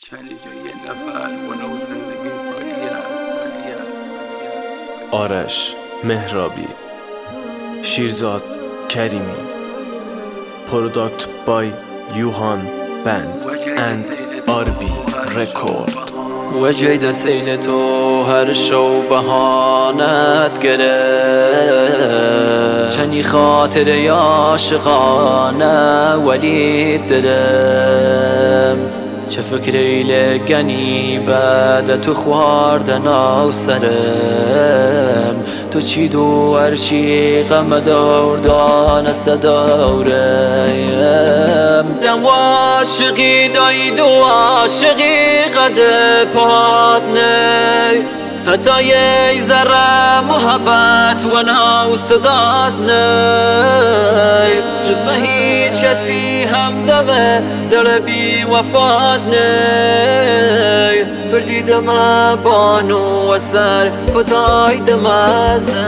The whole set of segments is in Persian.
آرش مهرابی، شیرزاد کریمی. Product by Yuhan Band and RB Record. وجه دسیل تو هر شو بهانت گره، چنی خاطر عاشقانه ولی دلم، چه فکری لگنی بعد تو خواردن و سرم، تو چی دو هرچی غم دور دانست دورم، دم و عاشقی داید و عاشقی قد پادنی، حتی یه ذره محبت و نوست دادنی، جز به هیچ کسی همدم دل بی وفات نی، بردیدم بانو و سر کتایدم ازی،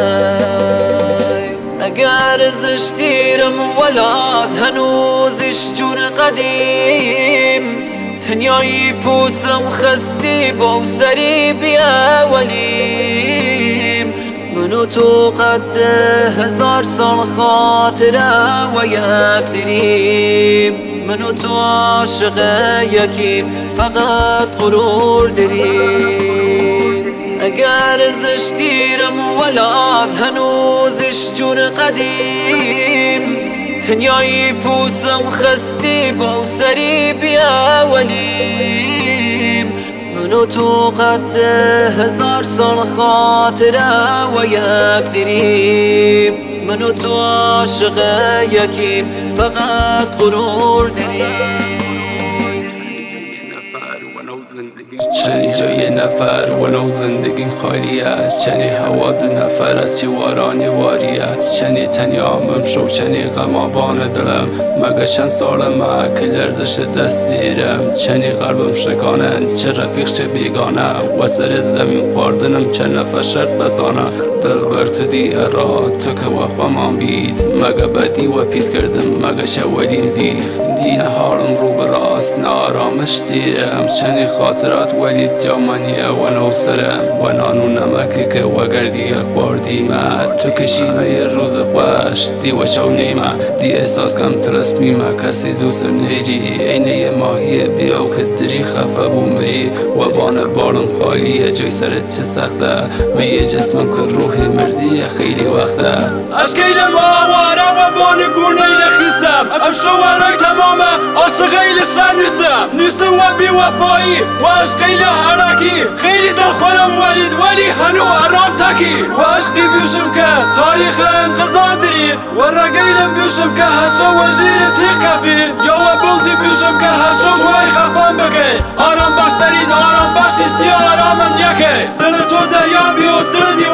اگر ازش دیرم ولاد هنوزش جور قدیم، تنیایی پوسم خستی با سری بیا ولیم، منو تو قد 1000 سال خاطره و یک دریم، منو تو عاشق یکیم فقط غرور دریم، اگر ازش دیرم ولاد هنوزش جور قدیم، تنیایی پوسم خستی با سری بیا ولیم، منو تو قد 1000 سال خاطره و یک دریم، منو تو عاشق یکیم فقط غرور دریم. چنی جای نفر و نو زندگیم خالی است، چنی هوا 2 نفر از چیوارانی واری است، چنی تنیامم شو چنی غمابان دلم، مگه چند سالم که لرزش دستیرم، چنی قلبم شکانه چه رفیق چه بیگانه، و سر زمین خوردنم چه نفس شرط بسانه، دل برت دی را تو که وخوام بید، مگه بدی و پید کردم مگه شودیم دین حالم رو براست نارامش دیرم، چنی خاطرات ولید جامانیه و نو سرم، و نانو نمکی که وگردی خوردیمه، تو کشیمه روز خوش دی و شو نیمه، دی احساس کم ترسمیمه کسی دوستم نیری، اینه ماهی بیاو که دری خفه بومی، و بان بالم خالیه جای سرت چه سخته، می جسمم که روحی مردیه خیلی وقته، اشکیل ماواره و بان گونه لخیستم، ام شوارای تمامه عاشقیل شن نیستم و بی وفایی و عشقیل عراقی، خیلی دل خورم ولی هنو ارام تاکی، و عشقی بیشم که تاریخ انقضا داری، و رگیلم بیشم که هشو وزیر تیغ کفی، یا و بوزی بیشم که هشو وای خفان بگی، آرام باشترین آرام باش اشتی آرامم یکی، دل تو دریا بیو دل